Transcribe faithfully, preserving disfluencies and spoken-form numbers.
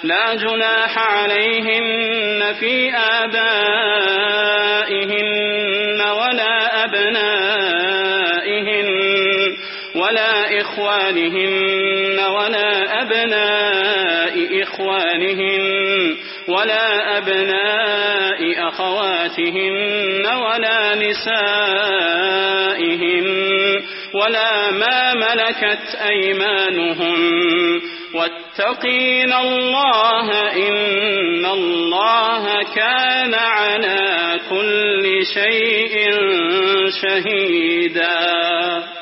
لا جناح عليهن في آبائهن ولا أبنائهن ولا إخوانهن ولا أبناء إخوانهن ولا أبناء أخواتهن ولا نسائهن ولا ما ملكت أيمانهن واتقين الله إن الله كان على كل شيء شهيدا.